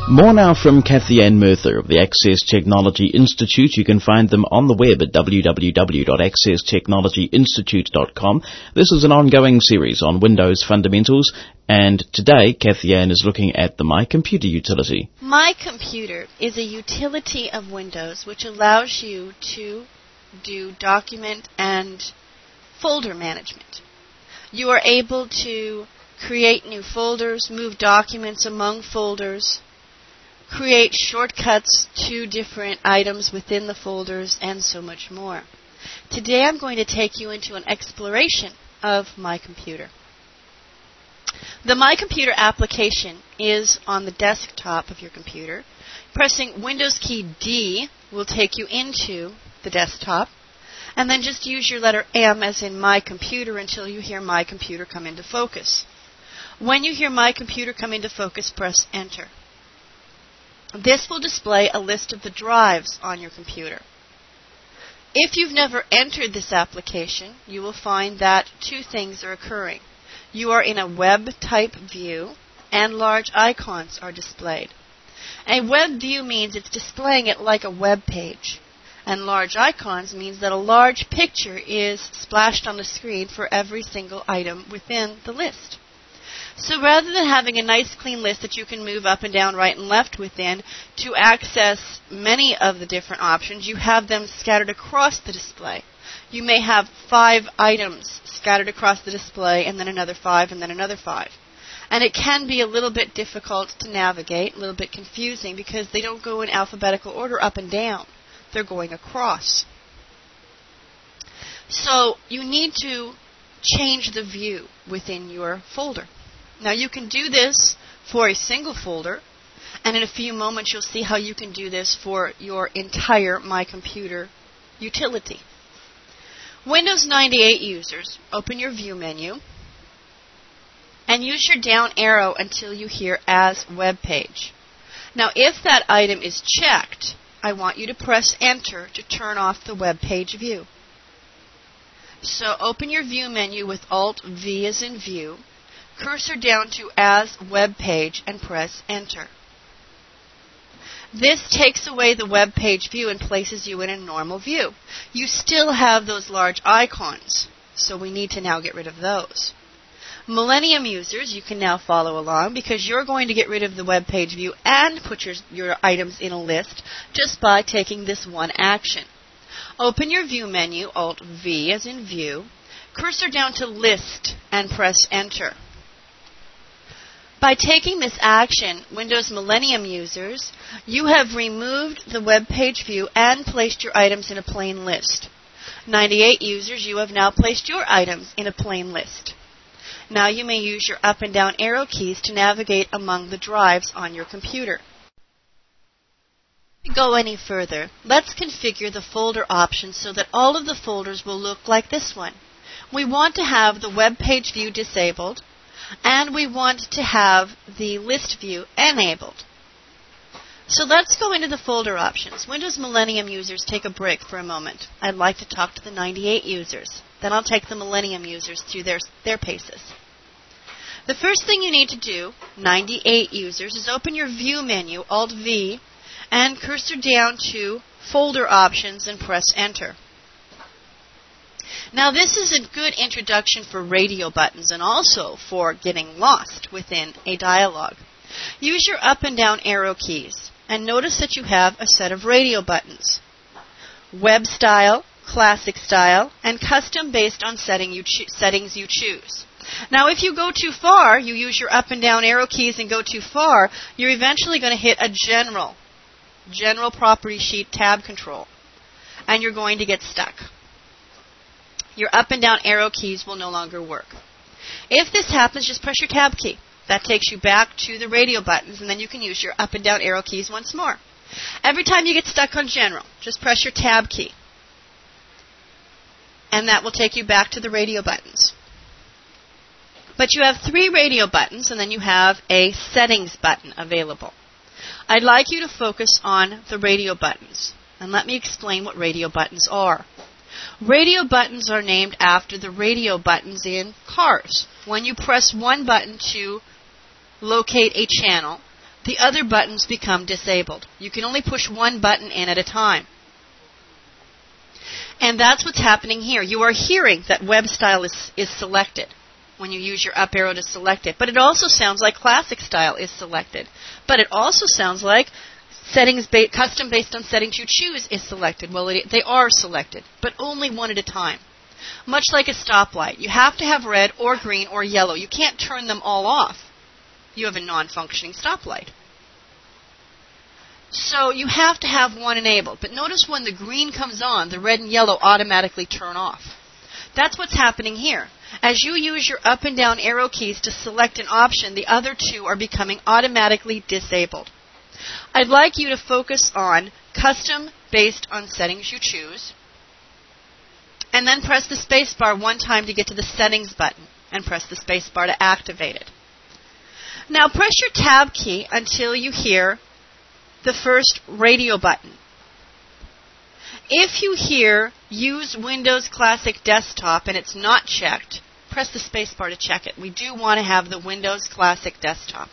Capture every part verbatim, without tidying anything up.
More now from Kathy Ann Murtha of the Access Technology Institute. You can find them on the web at w w w dot access technology institute dot com. This is an ongoing series on Windows fundamentals, and today Kathy Ann is looking at the My Computer utility. My Computer is a utility of Windows which allows you to do document and folder management. You are able to create new folders, move documents among folders, create shortcuts to different items within the folders, and so much more. Today I'm going to take you into an exploration of My Computer. The My Computer application is on the desktop of your computer. Pressing Windows key D will take you into the desktop, and then just use your letter M as in My Computer until you hear My Computer come into focus. When you hear My Computer come into focus, press Enter. This will display a list of the drives on your computer. If you've never entered this application, you will find that two things are occurring. You are in a web type view, and large icons are displayed. A web view means it's displaying it like a web page, and large icons means that a large picture is splashed on the screen for every single item within the list. So rather than having a nice clean list that you can move up and down, right and left within to access many of the different options, you have them scattered across the display. You may have five items scattered across the display, and then another five, and then another five. And it can be a little bit difficult to navigate, a little bit confusing, because they don't go in alphabetical order up and down. They're going across. So you need to change the view within your folder. Now you can do this for a single folder, and in a few moments you'll see how you can do this for your entire My Computer utility. Windows ninety-eight users, open your View menu, and use your down arrow until you hear As Web Page. Now if that item is checked, I want you to press Enter to turn off the web page view. So open your View menu with Alt V as in View, cursor down to As Web Page, and press Enter. This takes away the web page view and places you in a normal view. You still have those large icons, so we need to now get rid of those. Millennium users, you can now follow along because you're going to get rid of the web page view and put your, your items in a list just by taking this one action. Open your View menu, Alt V as in View, cursor down to List, and press Enter. By taking this action, Windows Millennium users, you have removed the web page view and placed your items in a plain list. ninety-eight users, you have now placed your items in a plain list. Now you may use your up and down arrow keys to navigate among the drives on your computer. To go any further, let's configure the folder options so that all of the folders will look like this one. We want to have the web page view disabled, and we want to have the list view enabled. So let's go into the folder options. Windows Millennium users, take a break for a moment. I'd like to talk to the ninety-eight users. Then I'll take the Millennium users through their, their paces. The first thing you need to do, ninety-eight users, is open your View menu, Alt V, and cursor down to Folder Options and press Enter. Now this is a good introduction for radio buttons and also for getting lost within a dialog. Use your up and down arrow keys and notice that you have a set of radio buttons. Web style, classic style, and custom based on setting you settings you choose. Now if you go too far, you use your up and down arrow keys and go too far, you're eventually going to hit a general, general property sheet tab control, and you're going to get stuck. Your up and down arrow keys will no longer work. If this happens, just press your tab key. That takes you back to the radio buttons, and then you can use your up and down arrow keys once more. Every time you get stuck on general, just press your tab key, and that will take you back to the radio buttons. But you have three radio buttons, and then you have a settings button available. I'd like you to focus on the radio buttons, and let me explain what radio buttons are. Radio buttons are named after the radio buttons in cars. When you press one button to locate a channel, the other buttons become disabled. You can only push one button in at a time. And that's what's happening here. You are hearing that web style is, is selected when you use your up arrow to select it. But it also sounds like classic style is selected. But it also sounds like settings ba- custom based on settings you choose is selected. Well, it, they are selected, but only one at a time. Much like a stoplight. You have to have red or green or yellow. You can't turn them all off. You have a non-functioning stoplight. So you have to have one enabled. But notice when the green comes on, the red and yellow automatically turn off. That's what's happening here. As you use your up and down arrow keys to select an option, the other two are becoming automatically disabled. I'd like you to focus on custom based on settings you choose, and then press the space bar one time to get to the settings button, and press the space bar to activate it. Now press your tab key until you hear the first radio button. If you hear Use Windows Classic Desktop and it's not checked, press the space bar to check it. We do want to have the Windows Classic Desktop.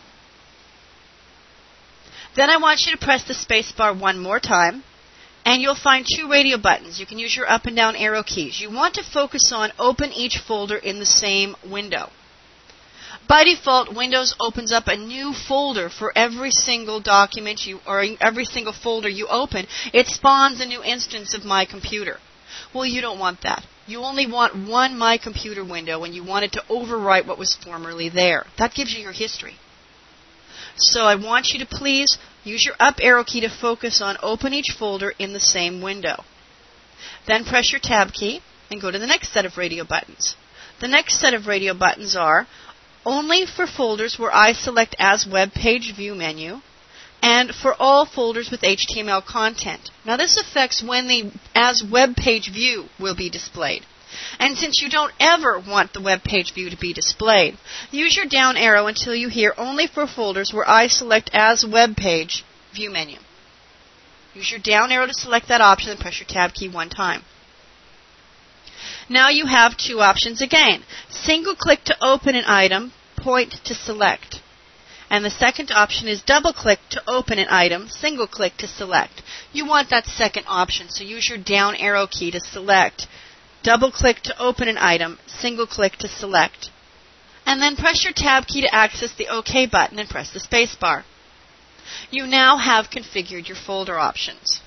Then I want you to press the space bar one more time, and you'll find two radio buttons. You can use your up and down arrow keys. You want to focus on Open Each Folder in the same window. By default, Windows opens up a new folder for every single document you, or every single folder you open. It spawns a new instance of My Computer. Well, you don't want that. You only want one My Computer window, and you want it to overwrite what was formerly there. That gives you your history. So I want you to please use your up arrow key to focus on Open Each Folder in the same window. Then press your tab key and go to the next set of radio buttons. The next set of radio buttons are only for folders where I select as Web Page View menu, and for all folders with H T M L content. Now this affects when the as Web Page View will be displayed. And since you don't ever want the web page view to be displayed, use your down arrow until you hear only for folders where I select as Web Page View menu. Use your down arrow to select that option and press your tab key one time. Now you have two options again. Single click to open an item, point to select. And the second option is double click to open an item, single click to select. You want that second option, so use your down arrow key to select. Double click to open an item, single click to select. And then press your tab key to access the OK button and press the space bar. You now have configured your folder options.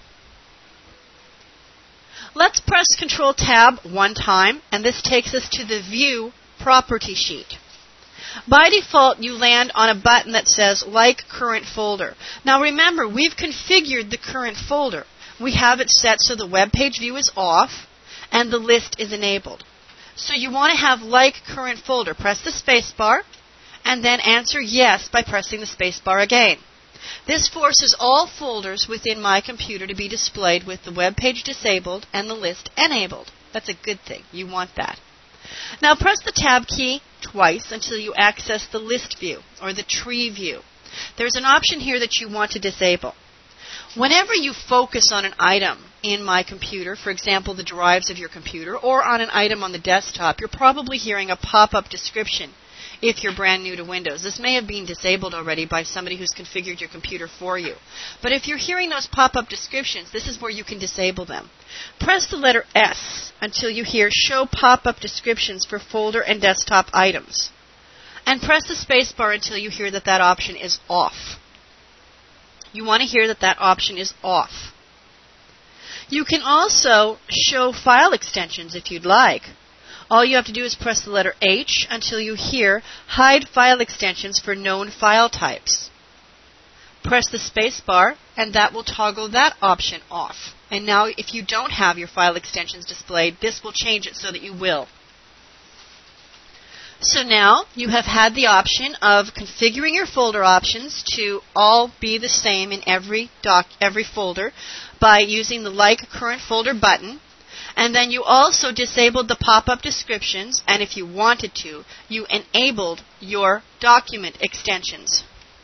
Let's press Control Tab one time, and this takes us to the View Property Sheet. By default, you land on a button that says Like Current Folder. Now remember, we've configured the current folder. We have it set so the web page view is off and the list is enabled. So you want to have Like Current Folder. Press the space bar and then answer Yes by pressing the space bar again. This forces all folders within My Computer to be displayed with the web page disabled and the list enabled. That's a good thing. You want that. Now press the Tab key twice until you access the list view or the tree view. There's an option here that you want to disable. Whenever you focus on an item in My Computer, for example, the drives of your computer, or on an item on the desktop, you're probably hearing a pop-up description if you're brand new to Windows. This may have been disabled already by somebody who's configured your computer for you. But if you're hearing those pop-up descriptions, this is where you can disable them. Press the letter S until you hear Show Pop-up Descriptions for Folder and Desktop Items. And press the space bar until you hear that that option is off. You want to hear that that option is off. You can also show file extensions if you'd like. All you have to do is press the letter H until you hear Hide File Extensions for Known File Types. Press the space bar and that will toggle that option off. And now if you don't have your file extensions displayed, this will change it so that you will. So now you have had the option of configuring your folder options to all be the same in every doc, every folder by using the Like Current Folder button. And then you also disabled the pop-up descriptions, and if you wanted to, you enabled your document extensions.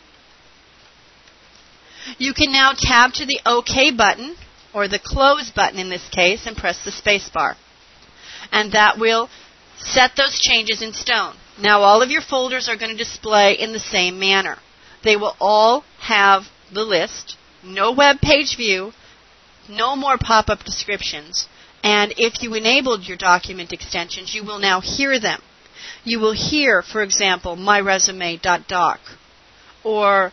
You can now tab to the OK button, or the Close button in this case, and press the space bar. And that will set those changes in stone. Now all of your folders are going to display in the same manner. They will all have the list, no web page view, no more pop-up descriptions, and if you enabled your document extensions, you will now hear them. You will hear, for example, myresume.doc or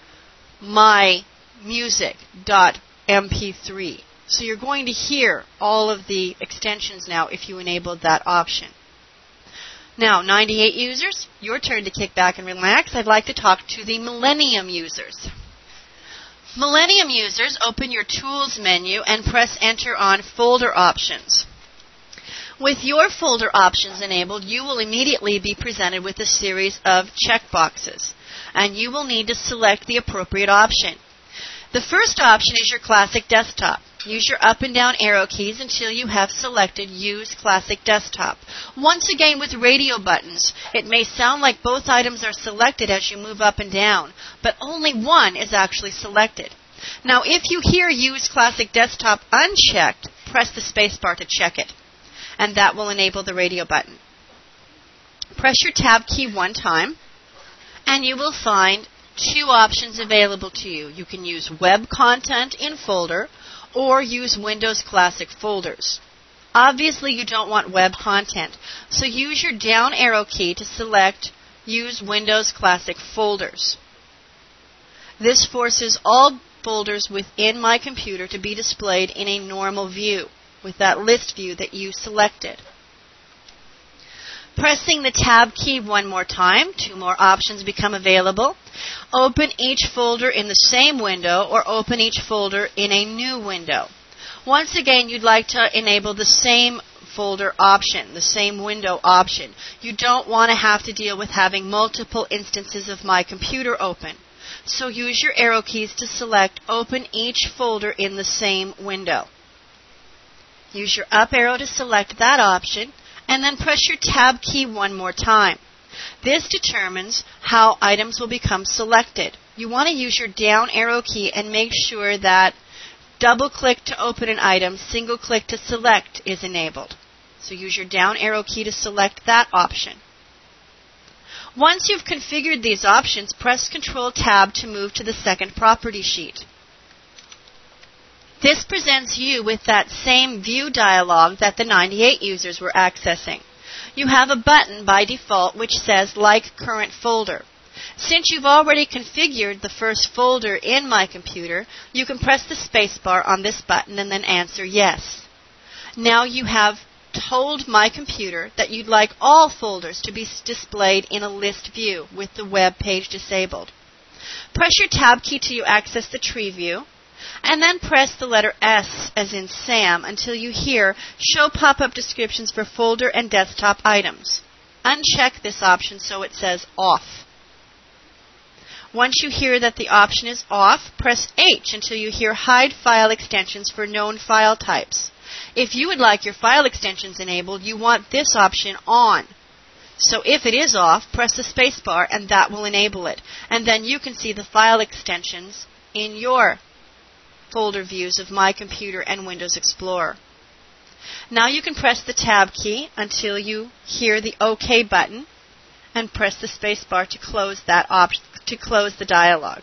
mymusic dot M P three. So you're going to hear all of the extensions now if you enabled that option. Now, ninety-eight users, your turn to kick back and relax. I'd like to talk to the Millennium users. Millennium users, open your Tools menu and press Enter on Folder Options. With your folder options enabled, you will immediately be presented with a series of checkboxes, and you will need to select the appropriate option. The first option is your Classic Desktop. Use your up and down arrow keys until you have selected Use Classic Desktop. Once again, with radio buttons, it may sound like both items are selected as you move up and down, but only one is actually selected. Now, if you hear Use Classic Desktop unchecked, press the spacebar to check it, and that will enable the radio button. Press your Tab key one time, and you will find two options available to you. You can use Web Content in Folder, or use Windows Classic Folders. Obviously, you don't want web content, so use your down arrow key to select Use Windows Classic Folders. This forces all folders within my computer to be displayed in a normal view, with that list view that you selected. Pressing the Tab key one more time, two more options become available. Open each folder in the same window or open each folder in a new window. Once again, you'd like to enable the same folder option, the same window option. You don't want to have to deal with having multiple instances of My Computer open. So use your arrow keys to select Open each folder in the same window. Use your up arrow to select that option, and then press your Tab key one more time. This determines how items will become selected. You want to use your down arrow key and make sure that double-click to open an item, single-click to select is enabled. So use your down arrow key to select that option. Once you've configured these options, press Control Tab to move to the second property sheet. This presents you with that same view dialog that the ninety-eight users were accessing. You have a button by default which says Like Current Folder. Since you've already configured the first folder in My Computer, you can press the spacebar on this button and then answer Yes. Now you have told My Computer that you'd like all folders to be displayed in a list view with the web page disabled. Press your Tab key till you access the tree view, and then press the letter S as in Sam until you hear Show Pop-up Descriptions for Folder and Desktop Items. Uncheck this option so it says Off. Once you hear that the option is off, press H until you hear Hide File Extensions for Known File Types. If you would like your file extensions enabled, you want this option on. So if it is off, press the spacebar and that will enable it. And then you can see the file extensions in your folder views of My Computer and Windows Explorer. Now you can press the Tab key until you hear the OK button and press the spacebar to close that op- to close the dialog.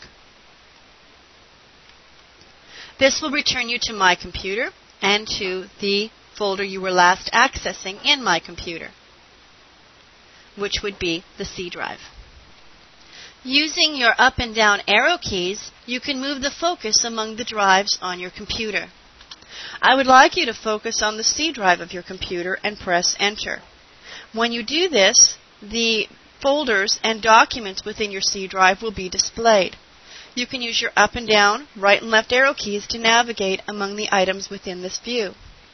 This will return you to My Computer and to the folder you were last accessing in My Computer, which would be the C drive. Using your up and down arrow keys, you can move the focus among the drives on your computer. I would like you to focus on the C drive of your computer and press Enter. When you do this, the folders and documents within your C drive will be displayed. You can use your up and down, right and left arrow keys to navigate among the items within this view.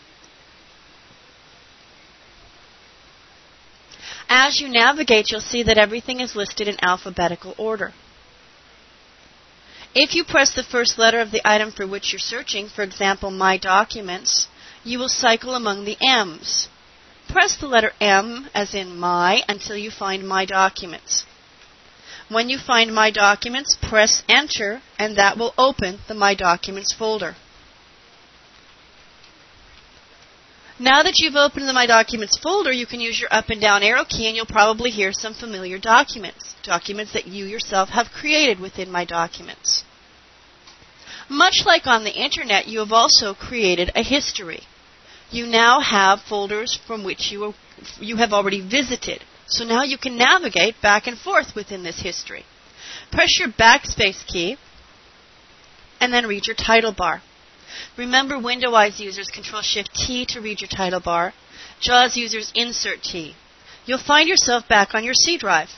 As you navigate, you'll see that everything is listed in alphabetical order. If you press the first letter of the item for which you're searching, for example, My Documents, you will cycle among the M's. Press the letter M, as in My, until you find My Documents. When you find My Documents, press Enter, and that will open the My Documents folder. Now that you've opened the My Documents folder, you can use your up and down arrow key and you'll probably hear some familiar documents, documents that you yourself have created within My Documents. Much like on the internet, you have also created a history. You now have folders from which you, you have already visited. So now you can navigate back and forth within this history. Press your backspace key and then read your title bar. Remember, Windows users Control-Shift-T to read your title bar. JAWS users Insert-T. You'll find yourself back on your C drive.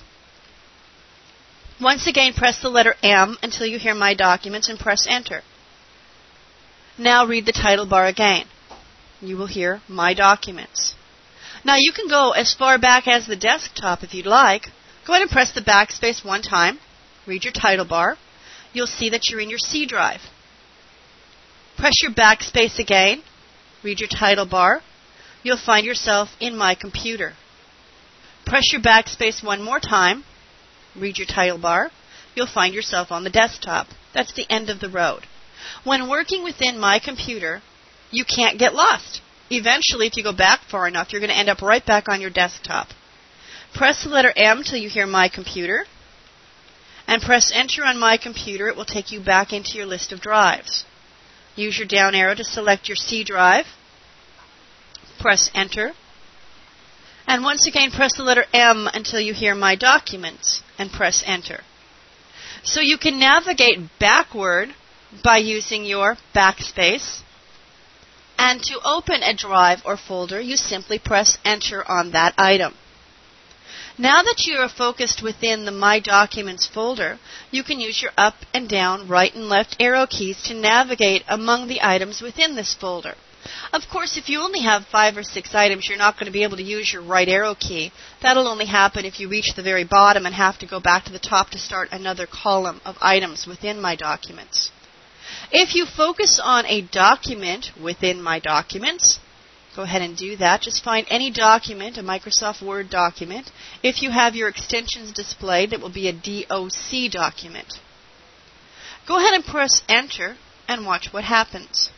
Once again, press the letter M until you hear My Documents and press Enter. Now read the title bar again. You will hear My Documents. Now you can go as far back as the desktop if you'd like. Go ahead and press the backspace one time. Read your title bar. You'll see that you're in your C drive. Press your backspace again. Read your title bar. You'll find yourself in My Computer. Press your backspace one more time. Read your title bar. You'll find yourself on the desktop. That's the end of the road. When working within My Computer, you can't get lost. Eventually, if you go back far enough, you're going to end up right back on your desktop. Press the letter M till you hear My Computer. And press Enter on My Computer. It will take you back into your list of drives. Use your down arrow to select your C drive. Press Enter. And once again, press the letter M until you hear My Documents and press Enter. So you can navigate backward by using your backspace. And to open a drive or folder, you simply press Enter on that item. Now that you are focused within the My Documents folder, you can use your up and down, right and left arrow keys to navigate among the items within this folder. Of course, if you only have five or six items, you're not going to be able to use your right arrow key. That'll only happen if you reach the very bottom and have to go back to the top to start another column of items within My Documents. If you focus on a document within My Documents, go ahead and do that. Just find any document, a Microsoft Word document. If you have your extensions displayed, that will be a D O C document. Go ahead and press Enter and watch what happens.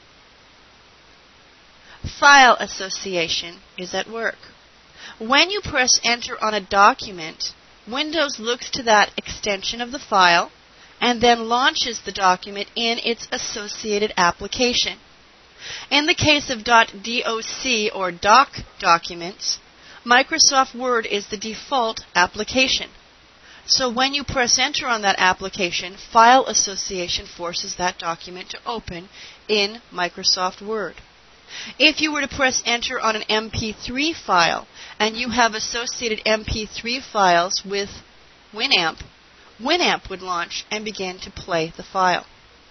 File association is at work. When you press Enter on a document, Windows looks to that extension of the file and then launches the document in its associated application. In the case of .doc or doc documents, Microsoft Word is the default application. So when you press Enter on that application, File Association forces that document to open in Microsoft Word. If you were to press Enter on an M P three file and you have associated M P three files with Winamp, Winamp would launch and begin to play the file.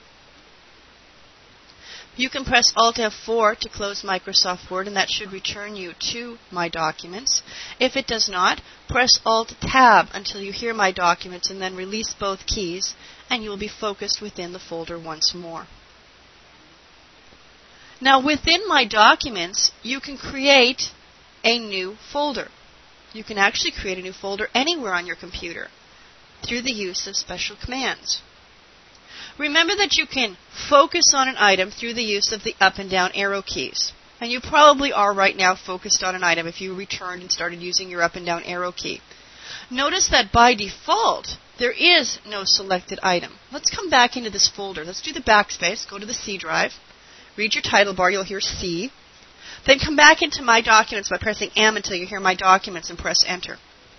You can press Alt F four to close Microsoft Word, and that should return you to My Documents. If it does not, press Alt Tab until you hear My Documents and then release both keys, and you will be focused within the folder once more. Now, within My Documents, you can create a new folder. You can actually create a new folder anywhere on your computer through the use of special commands. Remember that you can focus on an item through the use of the up and down arrow keys. And you probably are right now focused on an item if you returned and started using your up and down arrow key. Notice that by default, there is no selected item. Let's come back into this folder. Let's do the backspace. Go to the C drive. Read your title bar. You'll hear C. Then come back into My Documents by pressing M until you hear My Documents and press Enter.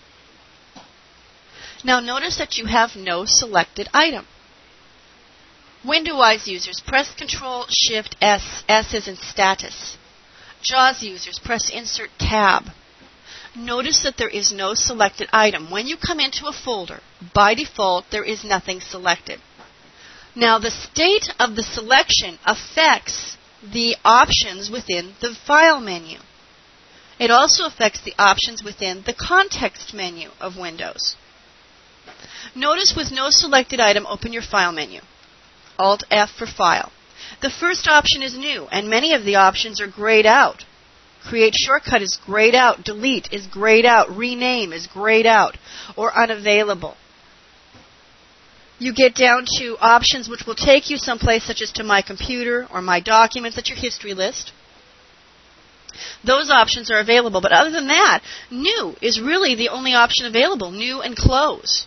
Now notice that you have no selected item. Windows users, press Control Shift S. S is in status. JAWS users, press Insert Tab. Notice that there is no selected item. When you come into a folder, by default, there is nothing selected. Now, the state of the selection affects the options within the File menu. It also affects the options within the Context menu of Windows. Notice with no selected item, open your File menu. Alt F for File. The first option is new, and many of the options are grayed out. Create Shortcut is grayed out. Delete is grayed out. Rename is grayed out or unavailable. You get down to options which will take you someplace such as to My Computer or My Documents. That's your history list. Those options are available, but other than that, new is really the only option available, new and close.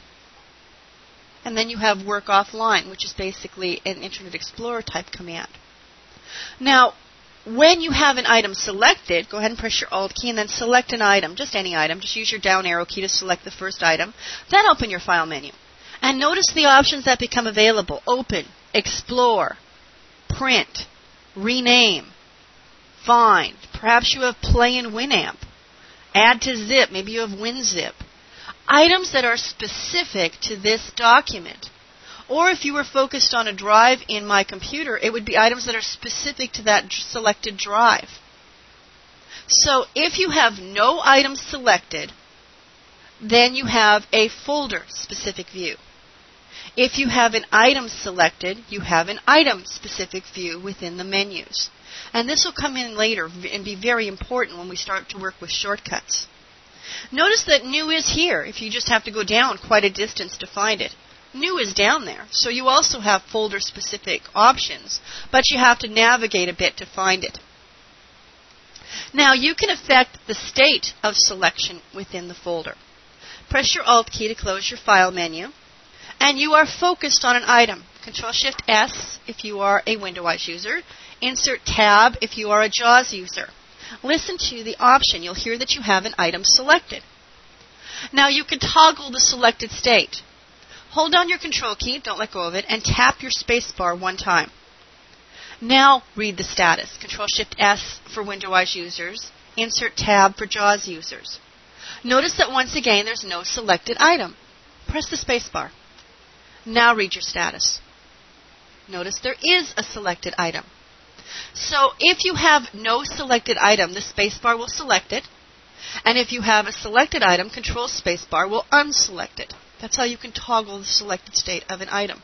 And then you have work offline, which is basically an Internet Explorer type command. Now, when you have an item selected, go ahead and press your Alt key and then select an item, just any item. Just use your down arrow key to select the first item. Then open your file menu. And notice the options that become available. Open, Explore, Print, Rename, Find. Perhaps you have Play in Winamp. Add to Zip. Maybe you have WinZip. Items that are specific to this document. Or if you were focused on a drive in My Computer, it would be items that are specific to that selected drive. So if you have no items selected, then you have a folder-specific view. If you have an item selected, you have an item-specific view within the menus. And this will come in later and be very important when we start to work with shortcuts. Notice that New is here, if you just have to go down quite a distance to find it. New is down there, so you also have folder-specific options, but you have to navigate a bit to find it. Now, you can affect the state of selection within the folder. Press your Alt key to close your file menu, and you are focused on an item. Control Shift S if you are a Windows user. Insert Tab if you are a JAWS user. Listen to the option. You'll hear that you have an item selected. Now, you can toggle the selected state. Hold down your Control key, don't let go of it, and tap your space bar one time. Now, read the status. Control Shift S for Windows users. Insert Tab for JAWS users. Notice that once again, there's no selected item. Press the space bar. Now read your status. Notice there is a selected item. So if you have no selected item, the space bar will select it. And if you have a selected item, Control space bar will unselect it. That's how you can toggle the selected state of an item.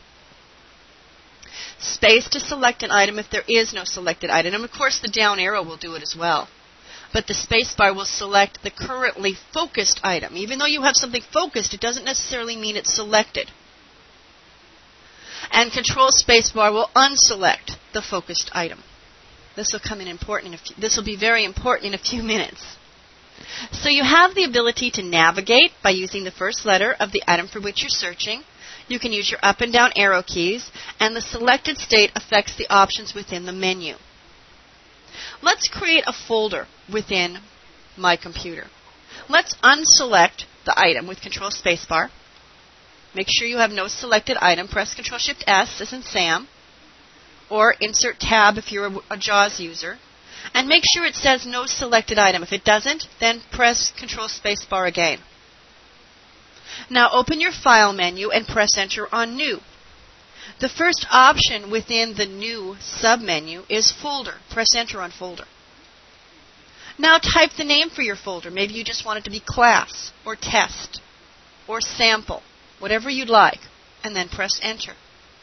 Space to select an item if there is no selected item. And of course, the down arrow will do it as well. But the space bar will select the currently focused item. Even though you have something focused, it doesn't necessarily mean it's selected. And Control space bar will unselect the focused item. This will come in important. In a few, this will be very important in a few minutes. So you have the ability to navigate by using the first letter of the item for which you're searching. You can use your up and down arrow keys, and the selected state affects the options within the menu. Let's create a folder within My Computer. Let's unselect the item with Control spacebar. Make sure you have no selected item. Press Control Shift S as in Sam, or insert Tab if you're a, a JAWS user. And make sure it says no selected item. If it doesn't, then press Control spacebar again. Now open your File menu and press Enter on New. The first option within the New submenu is Folder. Press Enter on Folder. Now type the name for your folder. Maybe you just want it to be Class, or Test, or Sample, whatever you'd like, and then press Enter.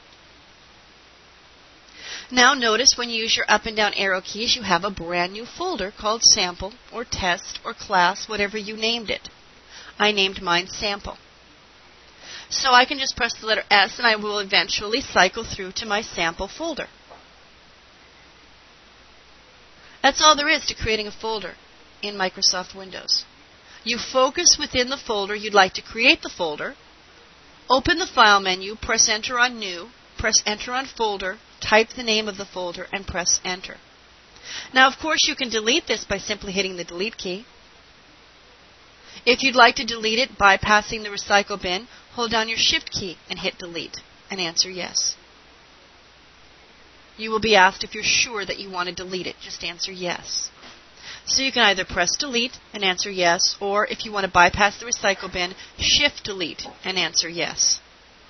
Now notice when you use your up and down arrow keys, you have a brand new folder called Sample, or Test, or Class, whatever you named it. I named mine Sample. So I can just press the letter S and I will eventually cycle through to my sample folder. That's all there is to creating a folder in Microsoft Windows. You focus within the folder you'd like to create the folder, open the File menu, press Enter on New, press Enter on Folder, type the name of the folder, and press Enter. Now, of course, you can delete this by simply hitting the Delete key. If you'd like to delete it bypassing the recycle bin, hold down your Shift key and hit Delete and answer Yes. You will be asked if you're sure that you want to delete it. Just answer Yes. So you can either press Delete and answer Yes, or if you want to bypass the recycle bin, Shift Delete and answer Yes.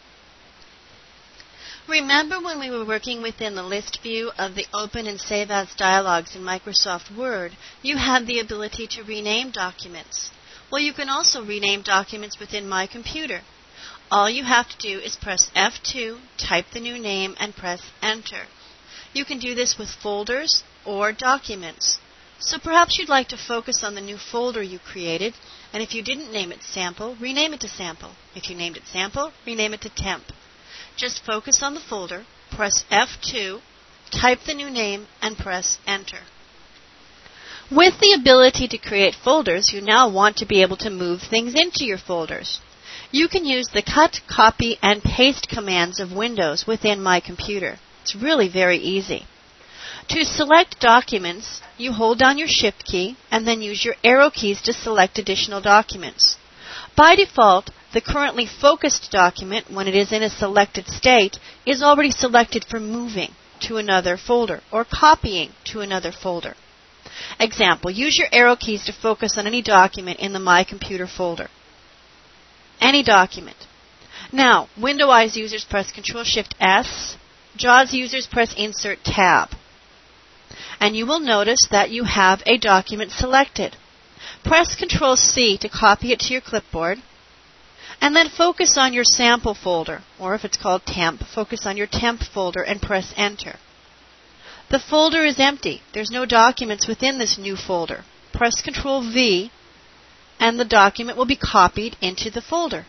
Remember when we were working within the list view of the Open and Save As dialogues in Microsoft Word, you had the ability to rename documents. Well, you can also rename documents within My Computer. All you have to do is press F two, type the new name, and press Enter. You can do this with folders or documents. So perhaps you'd like to focus on the new folder you created, and if you didn't name it Sample, rename it to Sample. If you named it Sample, rename it to Temp. Just focus on the folder, press F two, type the new name, and press Enter. With the ability to create folders, you now want to be able to move things into your folders. You can use the cut, copy, and paste commands of Windows within My Computer. It's really very easy. To select documents, you hold down your Shift key and then use your arrow keys to select additional documents. By default, the currently focused document, when it is in a selected state, is already selected for moving to another folder or copying to another folder. Example, use your arrow keys to focus on any document in the My Computer folder. Any document. Now, Windows users press control shift S, JAWS users press Insert Tab. And you will notice that you have a document selected. Press control C to copy it to your clipboard, and then focus on your sample folder, or if it's called temp, focus on your temp folder and press Enter. The folder is empty. There's no documents within this new folder. Press control V, and the document will be copied into the folder.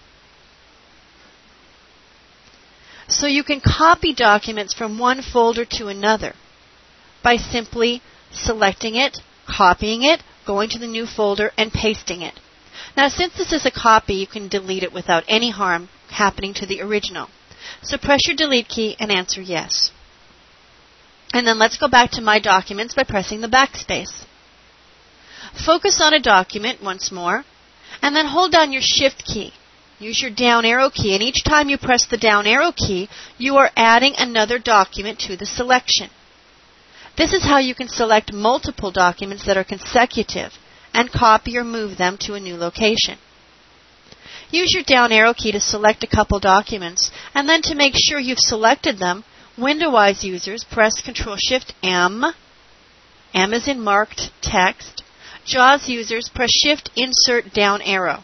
So you can copy documents from one folder to another by simply selecting it, copying it, going to the new folder, and pasting it. Now, since this is a copy, you can delete it without any harm happening to the original. So press your delete key and answer yes. And then let's go back to My Documents by pressing the backspace. Focus on a document once more, and then hold down your Shift key. Use your down arrow key, and each time you press the down arrow key, you are adding another document to the selection. This is how you can select multiple documents that are consecutive and copy or move them to a new location. Use your down arrow key to select a couple documents, and then to make sure you've selected them, Windows users press control shift M. M is in marked text. JAWS users press Shift Insert Down Arrow.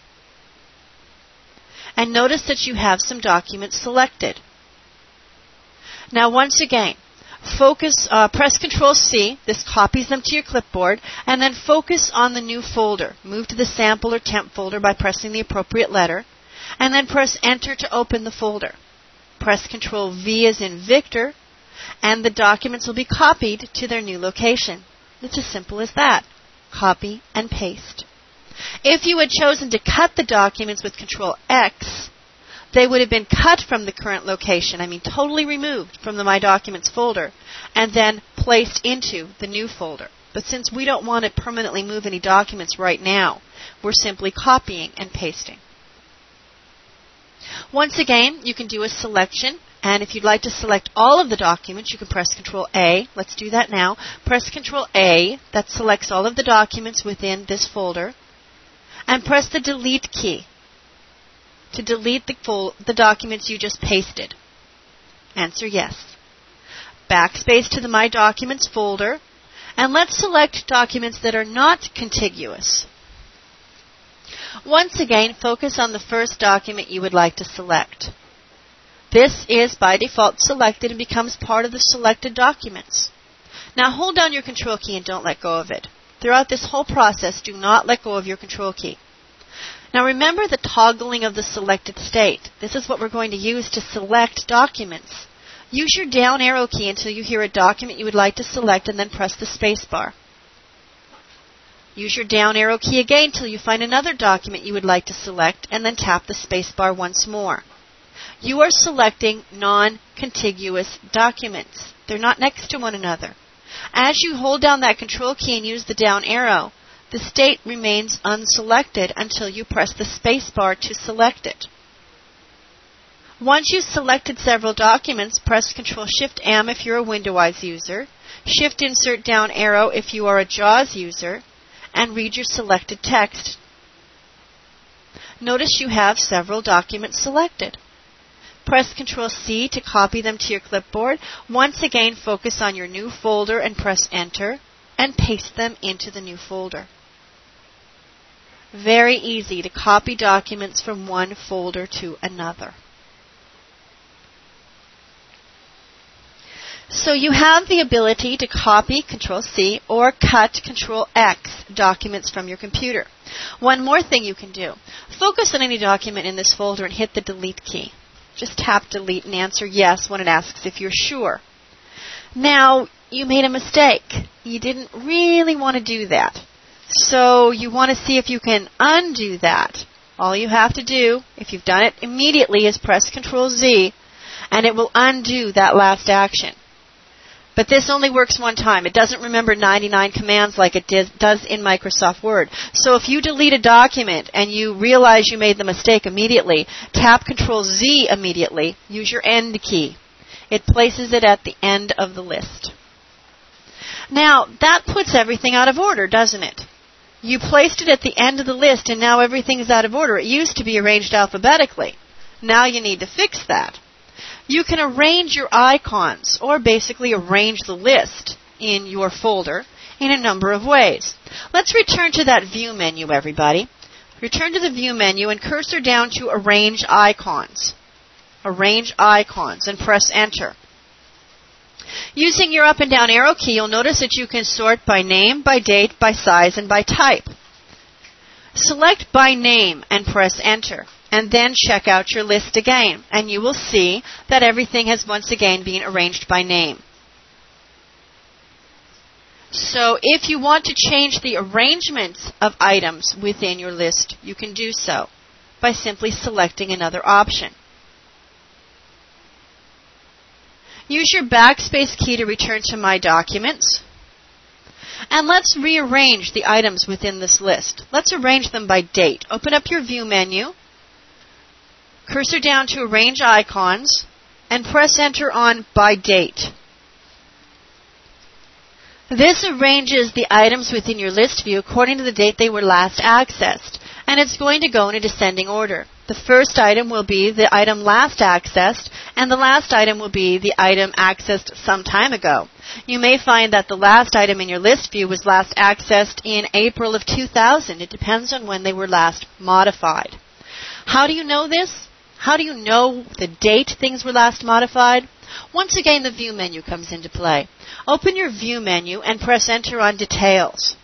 And notice that you have some documents selected. Now once again, focus, uh, press control C, this copies them to your clipboard, and then focus on the new folder. Move to the sample or temp folder by pressing the appropriate letter, and then press Enter to open the folder. Press control V as in Victor, and the documents will be copied to their new location. It's as simple as that. Copy and paste. If you had chosen to cut the documents with control X, they would have been cut from the current location, I mean totally removed from the My Documents folder, and then placed into the new folder. But since we don't want to permanently move any documents right now, we're simply copying and pasting. Once again, you can do a selection, and if you'd like to select all of the documents, you can press control A. Let's do that now. Press control A, that selects all of the documents within this folder, and press the Delete key to delete the, full, the documents you just pasted. Answer yes. Backspace to the My Documents folder, and let's select documents that are not contiguous. Once again, focus on the first document you would like to select. This is by default selected and becomes part of the selected documents. Now hold down your control key and don't let go of it. Throughout this whole process, do not let go of your control key. Now remember the toggling of the selected state. This is what we're going to use to select documents. Use your down arrow key until you hear a document you would like to select, and then press the space bar. Use your down arrow key again till you find another document you would like to select, and then tap the space bar once more. You are selecting non-contiguous documents. They're not next to one another. As you hold down that control key and use the down arrow, the state remains unselected until you press the space bar to select it. Once you've selected several documents, press control shift M if you're a Windows user, Shift Insert Down Arrow if you are a JAWS user, and read your selected text. Notice you have several documents selected. Press control C to copy them to your clipboard. Once again, focus on your new folder and press Enter, and paste them into the new folder. Very easy to copy documents from one folder to another. So you have the ability to copy, control C, or cut, control X, documents from your computer. One more thing you can do. Focus on any document in this folder and hit the delete key. Just tap delete and answer yes when it asks if you're sure. Now, you made a mistake. You didn't really want to do that. So you want to see if you can undo that. All you have to do, if you've done it immediately, is press Control Z, and it will undo that last action. But this only works one time. It doesn't remember ninety-nine commands like it does in Microsoft Word. So if you delete a document and you realize you made the mistake immediately, tap Control Z immediately. Use your End key. It places it at the end of the list. Now, that puts everything out of order, doesn't it? You placed it at the end of the list, and now everything is out of order. It used to be arranged alphabetically. Now you need to fix that. You can arrange your icons, or basically arrange the list in your folder in a number of ways. Let's return to that View menu, everybody. Return to the View menu and cursor down to Arrange Icons. Arrange Icons and press Enter. Using your up and down arrow key, you'll notice that you can sort by name, by date, by size, and by type. Select by name and press Enter. And then check out your list again, and you will see that everything has once again been arranged by name. So if you want to change the arrangements of items within your list, you can do so by simply selecting another option. Use your backspace key to return to My Documents. And let's rearrange the items within this list. Let's arrange them by date. Open up your View menu. Cursor down to Arrange Icons, and press Enter on By Date. This arranges the items within your list view according to the date they were last accessed, and it's going to go in a descending order. The first item will be the item last accessed, and the last item will be the item accessed some time ago. You may find that the last item in your list view was last accessed in April of two thousand. It depends on when they were last modified. How do you know this? How do you know the date things were last modified? Once again, the View menu comes into play. Open your View menu and press Enter on Details.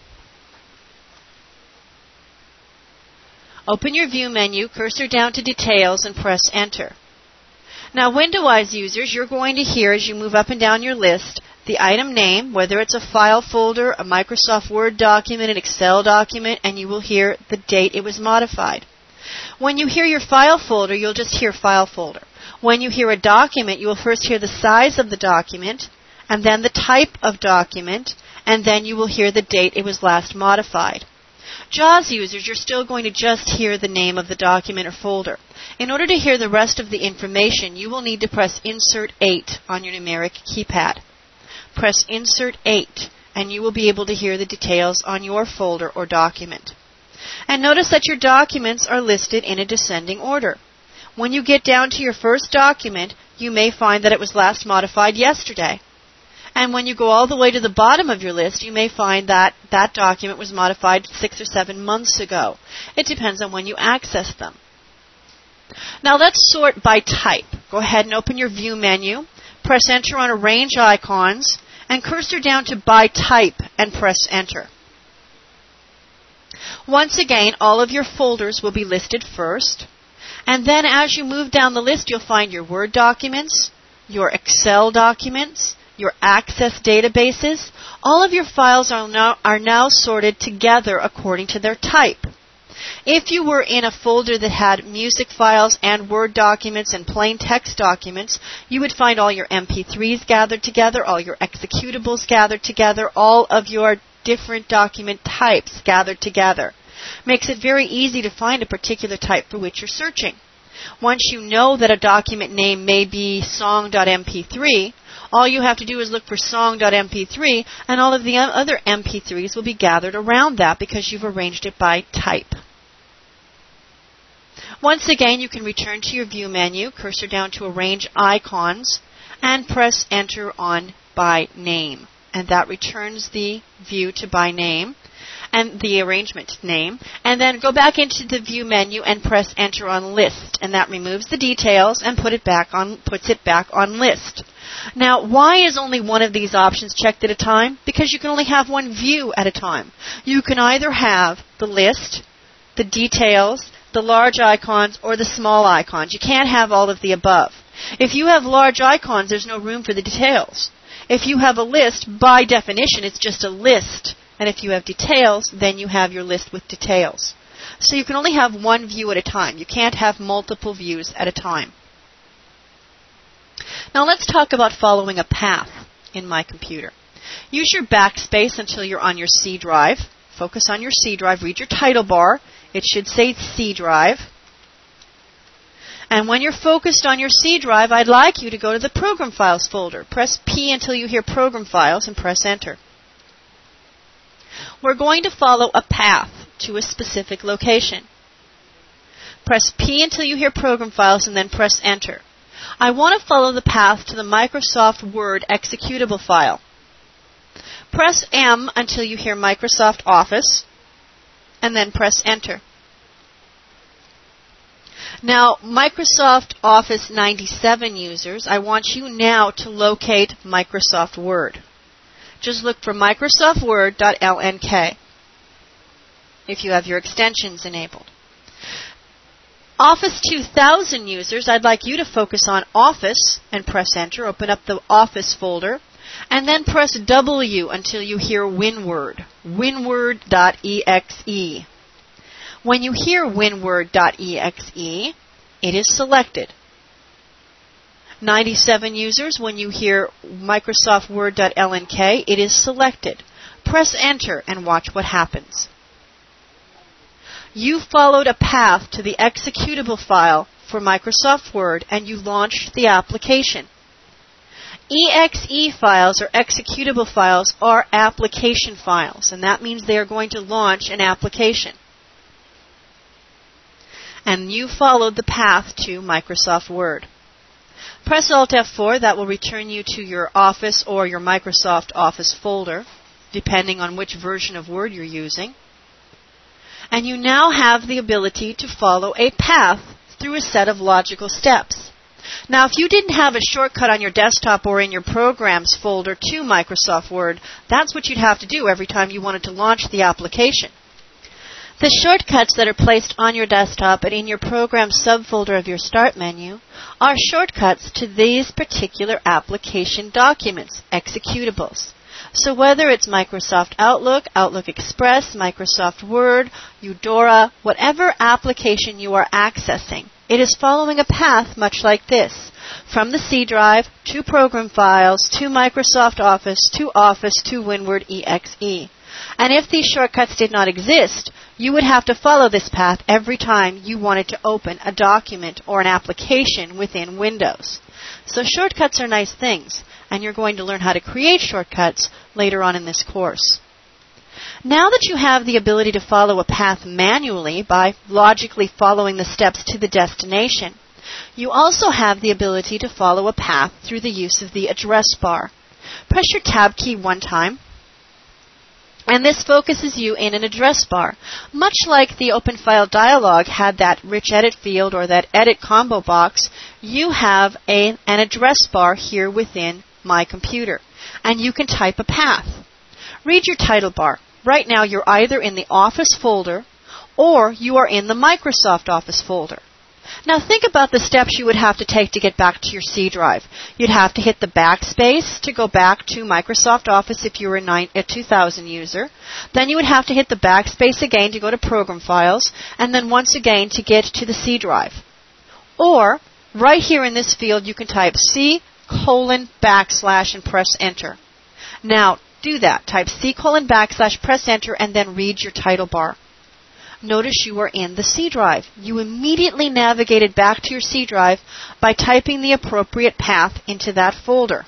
Open your View menu, cursor down to Details, and press Enter. Now, Windows users, you're going to hear, as you move up and down your list, the item name, whether it's a file folder, a Microsoft Word document, an Excel document, and you will hear the date it was modified. When you hear your file folder, you'll just hear file folder. When you hear a document, you will first hear the size of the document, and then the type of document, and then you will hear the date it was last modified. JAWS users, you're still going to just hear the name of the document or folder. In order to hear the rest of the information, you will need to press Insert eight on your numeric keypad. Press Insert eight, and you will be able to hear the details on your folder or document. And notice that your documents are listed in a descending order. When you get down to your first document, you may find that it was last modified yesterday. And when you go all the way to the bottom of your list, you may find that that document was modified six or seven months ago. It depends on when you access them. Now let's sort by type. Go ahead and open your View menu, press Enter on Arrange Icons, and cursor down to By Type and press Enter. Once again, all of your folders will be listed first. And then as you move down the list, you'll find your Word documents, your Excel documents, your Access databases. All of your files are now, are now sorted together according to their type. If you were in a folder that had music files and Word documents and plain text documents, you would find all your M P threes gathered together, all your executables gathered together, all of your different document types gathered together. Makes it very easy to find a particular type for which you're searching. Once you know that a document name may be song dot M P three, all you have to do is look for song dot M P three, and all of the other M P threes will be gathered around that because you've arranged it by type. Once again, you can return to your View menu, cursor down to Arrange Icons, and press Enter on By Name. And that returns the view to by name and the arrangement name. And then go back into the View menu and press Enter on List. And that removes the details and put it back on, puts it back on List. Now, why is only one of these options checked at a time? Because you can only have one view at a time. You can either have the list, the details, the large icons, or the small icons. You can't have all of the above. If you have large icons, there's no room for the details. If you have a list, by definition, it's just a list. And if you have details, then you have your list with details. So you can only have one view at a time. You can't have multiple views at a time. Now let's talk about following a path in My Computer. Use your backspace until you're on your C drive. Focus on your C drive. Read your title bar. It should say C drive. And when you're focused on your C drive, I'd like you to go to the Program Files folder. Press P until you hear Program Files and press Enter. We're going to follow a path to a specific location. Press P until you hear Program Files and then press Enter. I want to follow the path to the Microsoft Word executable file. Press M until you hear Microsoft Office and then press Enter. Now, Microsoft Office ninety-seven users, I want you now to locate Microsoft Word. Just look for Microsoft Word dot L N K if you have your extensions enabled. Office two thousand users, I'd like you to focus on Office and press Enter. Open up the Office folder and then press W until you hear WinWord. WinWord dot E X E. When you hear WinWord dot E X E, it is selected. ninety-seven users, when you hear Microsoft Word dot L N K, it is selected. Press Enter and watch what happens. You followed a path to the executable file for Microsoft Word and you launched the application. E X E files or executable files are application files, and that means they are going to launch an application. And you followed the path to Microsoft Word. Press Alt F four, that will return you to your Office or your Microsoft Office folder, depending on which version of Word you're using. And you now have the ability to follow a path through a set of logical steps. Now, if you didn't have a shortcut on your desktop or in your Programs folder to Microsoft Word, that's what you'd have to do every time you wanted to launch the application. The shortcuts that are placed on your desktop and in your Programs subfolder of your Start menu are shortcuts to these particular application documents, executables. So whether it's Microsoft Outlook, Outlook Express, Microsoft Word, Eudora, whatever application you are accessing, it is following a path much like this. From the C drive to Program Files to Microsoft Office to Office to WinWord E X E. And if these shortcuts did not exist, you would have to follow this path every time you wanted to open a document or an application within Windows. So shortcuts are nice things, and you're going to learn how to create shortcuts later on in this course. Now that you have the ability to follow a path manually by logically following the steps to the destination, you also have the ability to follow a path through the use of the address bar. Press your Tab key one time, and this focuses you in an address bar. Much like the Open File dialog had that rich edit field or that edit combo box, you have a, an address bar here within My Computer, and you can type a path. Read your title bar. Right now you're either in the Office folder or you are in the Microsoft Office folder. Now think about the steps you would have to take to get back to your C drive. You'd have to hit the backspace to go back to Microsoft Office if you were a two thousand user. Then you would have to hit the backspace again to go to Program Files, and then once again to get to the C drive. Or, right here in this field, you can type C colon backslash and press Enter. Now, do that. Type C colon backslash, press Enter, and then read your title bar. Notice you are in the C drive. You immediately navigated back to your C drive by typing the appropriate path into that folder.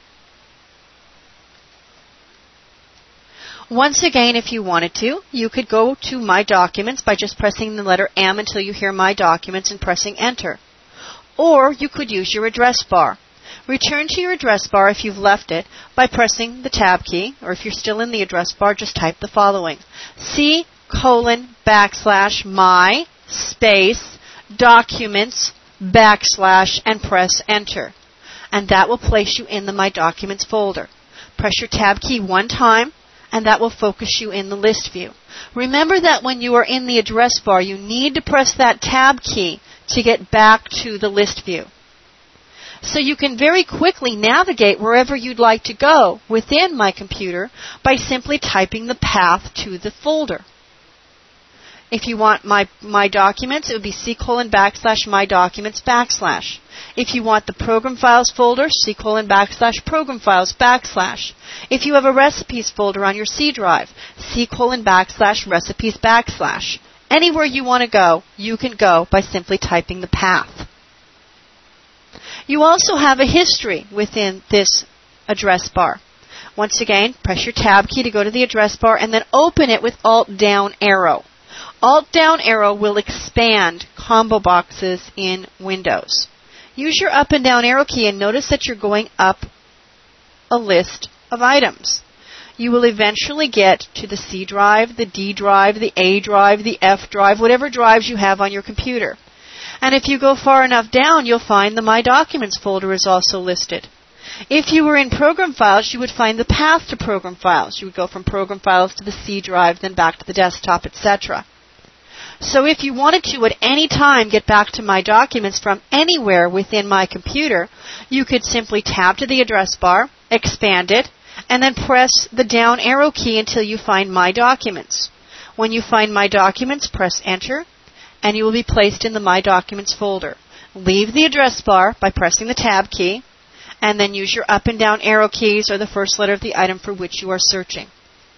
Once again, if you wanted to, you could go to My Documents by just pressing the letter M until you hear My Documents and pressing Enter. Or you could use your address bar. Return to your address bar if you've left it by pressing the Tab key, or if you're still in the address bar, just type the following. C colon backslash my space documents backslash and press Enter. And that will place you in the My Documents folder. Press your Tab key one time, and that will focus you in the list view. Remember that when you are in the address bar, you need to press that Tab key to get back to the list view. So you can very quickly navigate wherever you'd like to go within My Computer by simply typing the path to the folder. If you want my, my documents, it would be C colon backslash my documents backslash. If you want the program files folder, C colon backslash program files backslash. If you have a recipes folder on your C drive, C colon backslash recipes backslash. Anywhere you want to go, you can go by simply typing the path. You also have a history within this address bar. Once again, press your tab key to go to the address bar and then open it with Alt down arrow. Alt down arrow will expand combo boxes in Windows. Use your up and down arrow key and notice that you're going up a list of items. You will eventually get to the C drive, the D drive, the A drive, the F drive, whatever drives you have on your computer. And if you go far enough down, you'll find the My Documents folder is also listed. If you were in Program Files, you would find the path to Program Files. You would go from Program Files to the C drive, then back to the desktop, et cetera. So if you wanted to at any time get back to My Documents from anywhere within My Computer, you could simply tab to the address bar, expand it, and then press the down arrow key until you find My Documents. When you find My Documents, press Enter, and you will be placed in the My Documents folder. Leave the address bar by pressing the tab key, and then use your up and down arrow keys or the first letter of the item for which you are searching.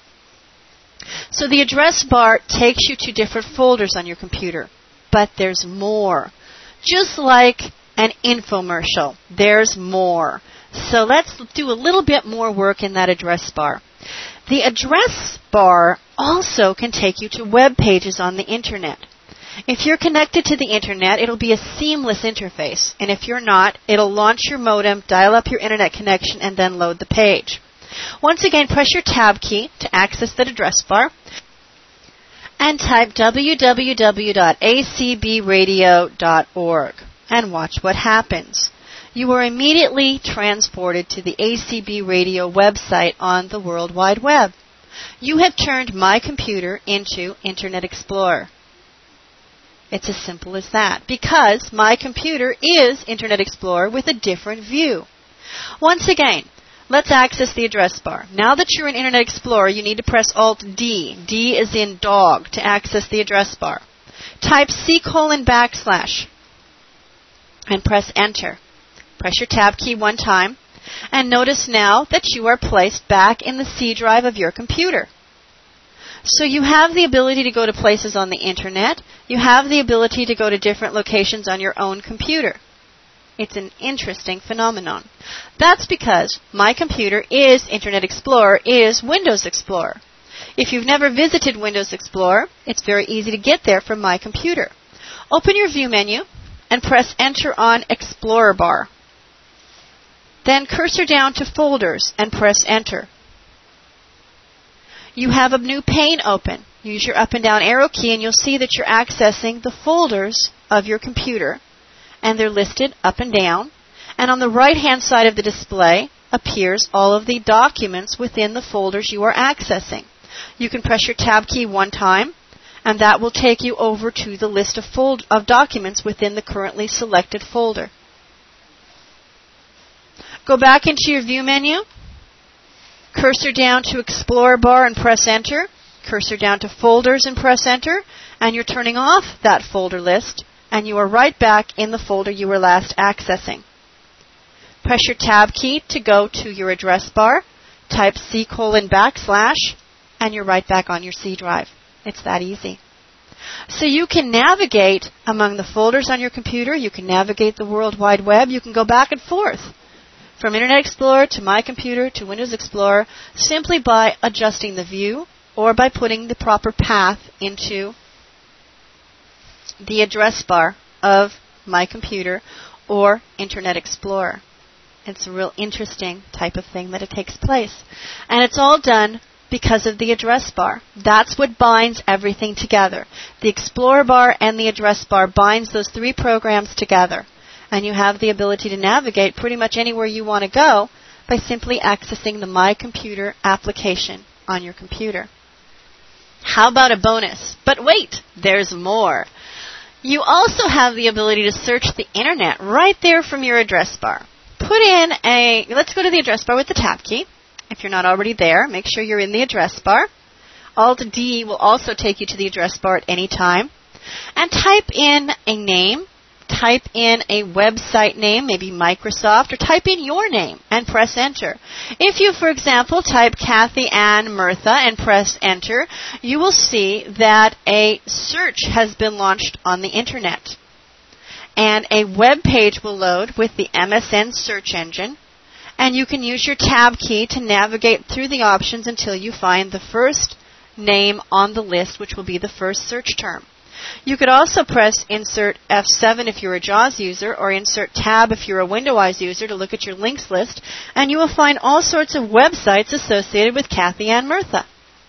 So the address bar takes you to different folders on your computer. But there's more. Just like an infomercial, there's more. So let's do a little bit more work in that address bar. The address bar also can take you to web pages on the Internet. If you're connected to the Internet, it'll be a seamless interface. And if you're not, it'll launch your modem, dial up your Internet connection, and then load the page. Once again, press your tab key to access that address bar and type w w w dot a c b radio dot org and watch what happens. You are immediately transported to the A C B Radio website on the World Wide Web. You have turned My Computer into Internet Explorer. It's as simple as that, because My Computer is Internet Explorer with a different view. Once again, let's access the address bar. Now that you're in Internet Explorer, you need to press Alt D. D is in dog to access the address bar. Type C colon backslash and press Enter. Press your tab key one time, and notice now that you are placed back in the C drive of your computer. So you have the ability to go to places on the Internet. You have the ability to go to different locations on your own computer. It's an interesting phenomenon. That's because My Computer is Internet Explorer, is Windows Explorer. If you've never visited Windows Explorer, it's very easy to get there from My Computer. Open your View menu and press Enter on Explorer bar. Then cursor down to Folders and press Enter. You have a new pane open. Use your up and down arrow key and you'll see that you're accessing the folders of your computer. And they're listed up and down. And on the right-hand side of the display appears all of the documents within the folders you are accessing. You can press your tab key one time, and that will take you over to the list of, fold- of documents within the currently selected folder. Go back into your View menu, cursor down to Explorer bar and press Enter, cursor down to Folders and press Enter, and you're turning off that folder list, and you are right back in the folder you were last accessing. Press your tab key to go to your address bar, type C colon backslash, and you're right back on your C drive. It's that easy. So you can navigate among the folders on your computer, you can navigate the World Wide Web, you can go back and forth from Internet Explorer to My Computer to Windows Explorer simply by adjusting the view or by putting the proper path into the address bar of My Computer or Internet Explorer. It's a real interesting type of thing that it takes place. And it's all done because of the address bar. That's what binds everything together. The Explorer bar and the address bar binds those three programs together. And you have the ability to navigate pretty much anywhere you want to go by simply accessing the My Computer application on your computer. How about a bonus? But wait, there's more. You also have the ability to search the internet right there from your address bar. Put in a, let's go to the address bar with the tab key. If you're not already there, make sure you're in the address bar. Alt D will also take you to the address bar at any time. And type in a name. Type in a website name, maybe Microsoft, or type in your name and press enter. If you, for example, type Kathy Ann Murtha and press enter, you will see that a search has been launched on the internet. And a web page will load with the M S N search engine. And you can use your tab key to navigate through the options until you find the first name on the list, which will be the first search term. You could also press Insert F seven if you're a JAWS user, or Insert Tab if you're a Windows user to look at your links list, and you will find all sorts of websites associated with Kathy Ann Murtha.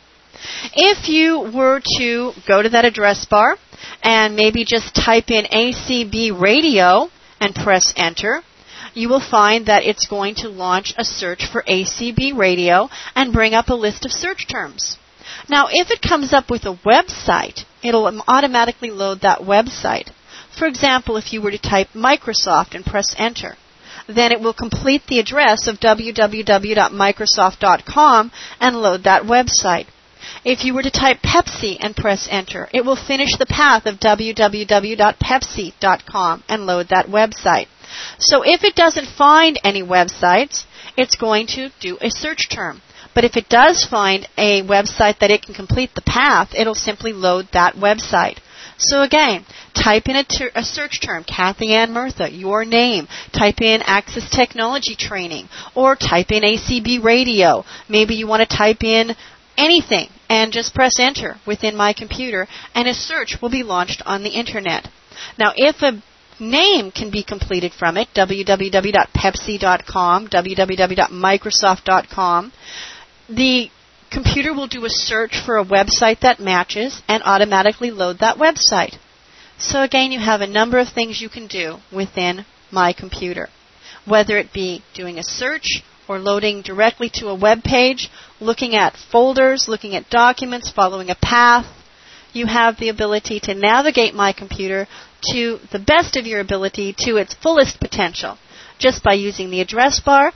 If you were to go to that address bar and maybe just type in A C B radio and press Enter, you will find that it's going to launch a search for A C B radio and bring up a list of search terms. Now, if it comes up with a website, it'll automatically load that website. For example, if you were to type Microsoft and press Enter, then it will complete the address of w w w dot microsoft dot com and load that website. If you were to type Pepsi and press Enter, it will finish the path of w w w dot pepsi dot com and load that website. So if it doesn't find any websites, it's going to do a search term. But if it does find a website that it can complete the path, it'll simply load that website. So again, type in a, ter- a search term, Kathy Ann Murtha, your name. Type in Access Technology Training, or type in A C B Radio. Maybe you want to type in anything and just press Enter within My Computer, and a search will be launched on the Internet. Now, if a name can be completed from it, w w w dot pepsi dot com, w w w dot microsoft dot com, the computer will do a search for a website that matches and automatically load that website. So again, you have a number of things you can do within My Computer, whether it be doing a search or loading directly to a web page, looking at folders, looking at documents, following a path. You have the ability to navigate My Computer to the best of your ability, to its fullest potential, just by using the address bar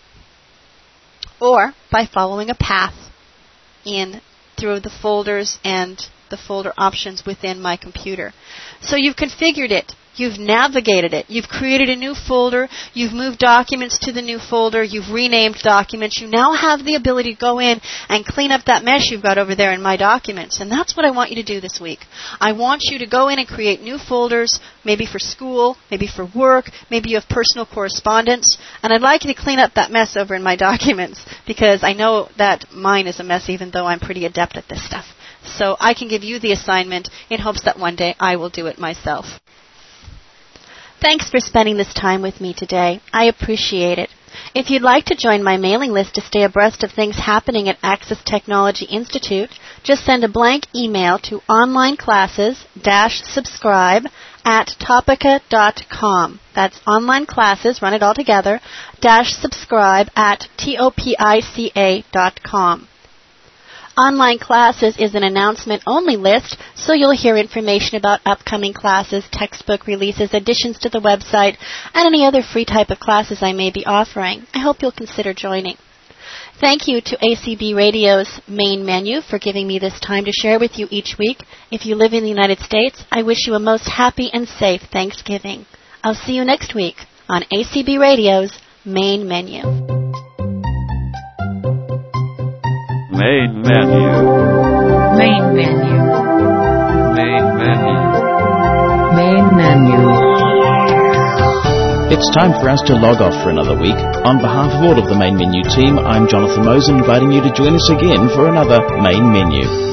or by following a path in through the folders and the folder options within My Computer. So you've configured it. You've navigated it. You've created a new folder. You've moved documents to the new folder. You've renamed documents. You now have the ability to go in and clean up that mess you've got over there in My Documents. And that's what I want you to do this week. I want you to go in and create new folders, maybe for school, maybe for work, maybe you have personal correspondence. And I'd like you to clean up that mess over in My Documents, because I know that mine is a mess even though I'm pretty adept at this stuff. So I can give you the assignment in hopes that one day I will do it myself. Thanks for spending this time with me today. I appreciate it. If you'd like to join my mailing list to stay abreast of things happening at Access Technology Institute, just send a blank email to onlineclasses-subscribe at topica dot com. That's online classes, run it all together, dash subscribe at topica dot com. Online Classes is an announcement-only list, so you'll hear information about upcoming classes, textbook releases, additions to the website, and any other free type of classes I may be offering. I hope you'll consider joining. Thank you to A C B Radio's main menu for giving me this time to share with you each week. If you live in the United States, I wish you a most happy and safe Thanksgiving. I'll see you next week on A C B Radio's main menu. Main menu. Main menu. Main menu. Main menu. It's time for us to log off for another week. On behalf of all of the Main Menu team, I'm Jonathan Mosen, inviting you to join us again for another Main Menu.